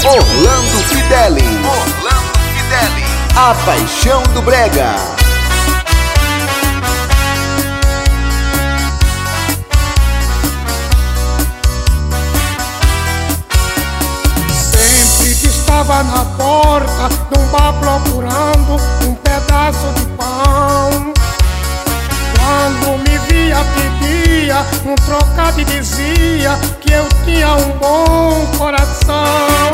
Orlando Fidelis. A paixão do brega. Sempre que estava na porta de um bar procurando um pedaço de pão, quando me via pedia um trocado e dizia que eu tinha um bom coração.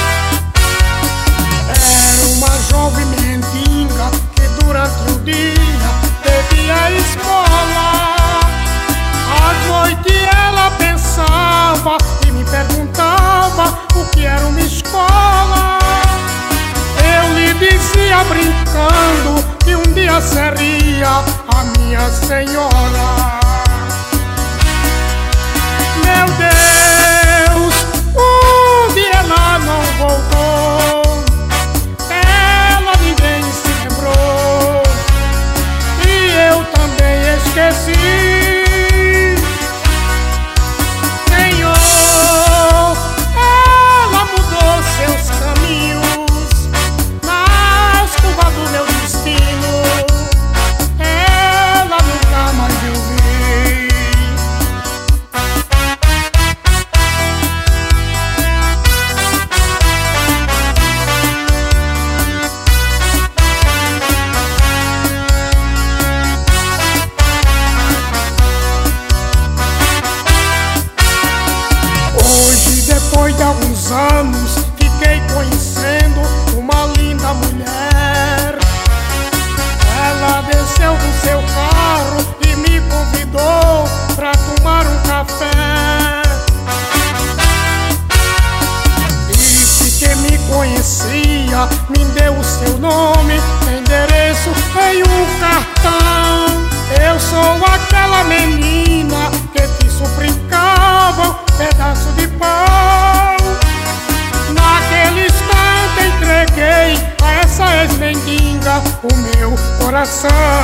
Era uma jovem mendiga que durante o dia bebia a escola. À noite ela pensava e me perguntava o que era uma escola. Eu lhe dizia brincando que um dia seria a minha senhora. Meu Deus, um dia ela não voltou, ela ninguém se lembrou e eu também esqueci. Senhor, ela mudou seus caminhos nas curvas do meu destino, ela nunca mais eu vi. Hoje, depois de alguns anos, fiquei conhecendo uma linda mulher. Ela desceu do seu carro e me convidou pra tomar um café. Disse que me conhecia, me deu o seu nome, endereço em um cartão. Eu sou aquela menina que te suplicava pedaço de pão. Naquele instante entreguei a essa ex-mendiga o meu coração.